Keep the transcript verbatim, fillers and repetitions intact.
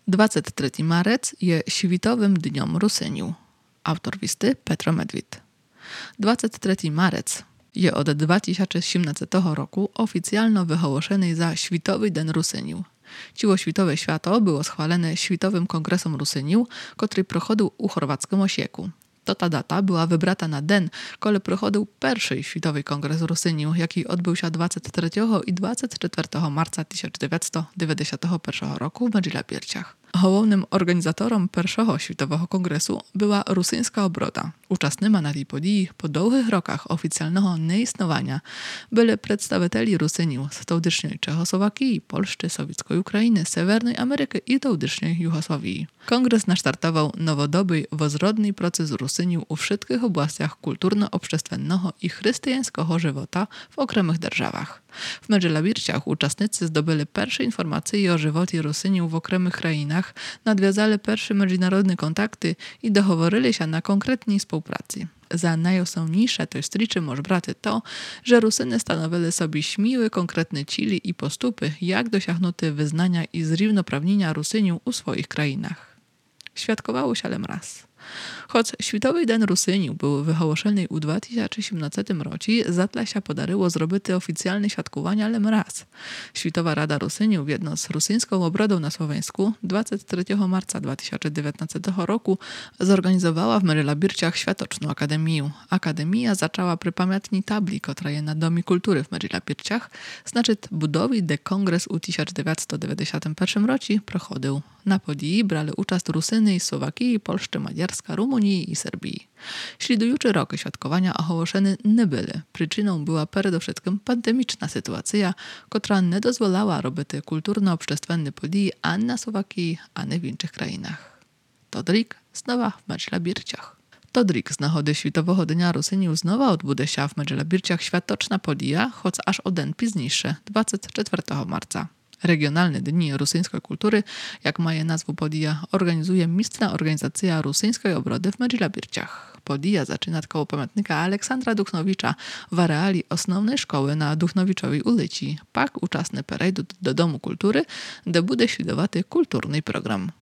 двадцять третій марec je światowym dniom Rusyniu. Autor listy Petro Medwid. двадцять третій marec je od dwa tysiące siedemnastego roku oficjalno wyhołoszony za Światowy Den Rusyniu. Ciło światowe święto było schwalone Światowym Kongresem Rusyniu, który prochodził u chorwackim Osieku. To ta data była wybrata na den, kiedy prochodził pierwszy Światowy Kongres Rusyniu, jaki odbył się dwudziestego trzeciego i dwudziestego czwartego marca tysiąc dziewięćset dziewięćdziesiątego pierwszego roku w Medżlabirciach. Głównym organizatorem pierwszego Światowego Kongresu była rosyjska obroda. Uczestnikami na tej podii po długich rokach oficjalnego nieistnienia byli przedstawiciele Rusyniu z teoretycznej Czechosłowakii, Polski, Sowieckiej Ukrainy, Sewernej Ameryki i teoretycznej Jugosławii. Kongres nastartował nowodoby wozrodny proces Rusyniu u wszystkich obłastiach kulturno-obszczestwennego i chrześcijańskiego żywota w okремych державach. W Medżlabirciach uczestnicy zdobyli pierwsze informacje o żywocie Rusyniu w okремych krainach, nadwiązali pierwsze międzynarodne kontakty i doговорили się na konkretnej współpracy. Za najosnovniejsze tej striczy może brać to, że Rusyny stanowili sobie śmiłe, konkretne cili i postupy, jak dosiahnuty wyznania i zrównoprawnienia Rusyniu u swoich krainach. Świadkowało się ale raz. Choć Światowy Den Rusyniu był wyhołoszony u dwa tysiące siedemnastego roku, zatle się podaryło zrobić oficjalne świadkowanie ale raz. Światowa Rada Rusyniu wjedno z rosyjską obrodą na Słowensku dwudziestego trzeciego marca dwa tysiące dziewiętnastego roku zorganizowała w Medżlabirciach Światoczną Akademię. Akademia zaczęła przy pamiętnej tabli, która jest na Domie Kultury w Medżlabirciach, znaczy budowy de kongres u tysiąc dziewięćset dziewięćdziesiątego pierwszego roku prochodził. Na podii brali uczest Rusyny z Słowakii, Polski, Maďarska, Rumunii i Serbii. Śledujące roky świadkowania ogłoszone nie były. Przyczyną była przede wszystkim pandemiczna sytuacja, która nie dozwalała robić kulturno-obszczestwenne podii ani na Słowakii, ani w innych krainach. Todrik znowu w Medżlabirciach. Todrik z nagody Światowego Dnia Rusyniu znowu odbudzie się w Medżlabirciach światoczna podija, choć aż o den późniejszy, dwudziestego czwartego marca. Regionalne Dni Rosyjskiej Kultury, jak ma je nazwę podija, organizuje Mistrna Organizacja Rosyjskiej Obrody w Medżlabirciach. Podija zaczyna koło pamiętnika Aleksandra Duchnowicza w areali osnovnej szkoły na Duchnowiczowej ulicy. Pak uczestnicy perejdą do Domu Kultury, gdzie będzie śledowaty kulturny program.